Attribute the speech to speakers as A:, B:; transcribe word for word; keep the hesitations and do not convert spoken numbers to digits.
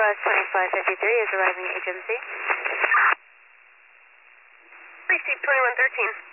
A: bus twenty-five fifty-three is arriving at H M C.
B: Receive twenty-one thirteen.